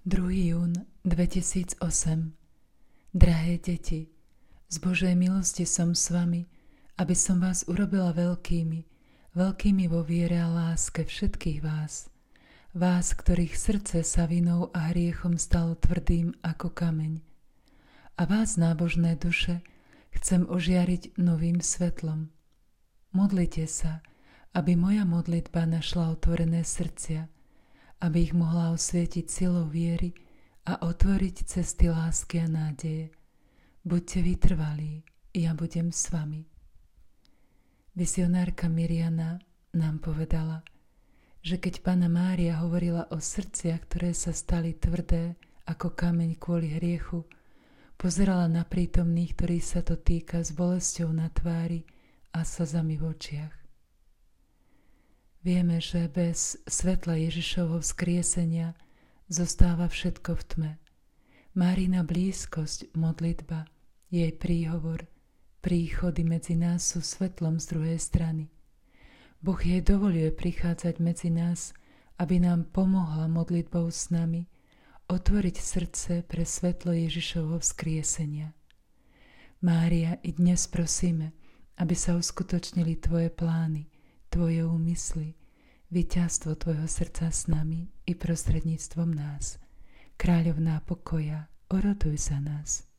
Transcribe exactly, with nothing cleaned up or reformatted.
druhý jún dvetisícosem. Drahé deti, z Božej milosti som s vami, aby som vás urobila veľkými, veľkými vo viere a láske všetkých vás. Vás, ktorých srdce sa vinou a hriechom stalo tvrdým ako kameň. A vás, nábožné duše, chcem ožiariť novým svetlom. Modlite sa, aby moja modlitba našla otvorené srdcia, aby ich mohla osvietiť silou viery a otvoriť cesty lásky a nádeje. Buďte vytrvalí, ja budem s vami. Misionárka Mirjana nám povedala, že keď Panna Mária hovorila o srdciach, ktoré sa stali tvrdé ako kameň kvôli hriechu, pozerala na prítomných, ktorých sa to týka, s bolesťou na tvári a slzami v očiach. Vieme, že bez svetla Ježišovho vzkriesenia zostáva všetko v tme. Márina blízkosť, modlitba, jej príhovor, príchody medzi nás sú svetlom z druhej strany. Boh jej dovoľuje prichádzať medzi nás, aby nám pomohla modlitbou s nami otvoriť srdce pre svetlo Ježišovho vzkriesenia. Mária, i dnes prosíme, aby sa uskutočnili tvoje plány, tvoje úmysly, víťazstvo tvojho srdca s nami i prostredníctvom nás. Kráľovná pokoja, oroduj za nás.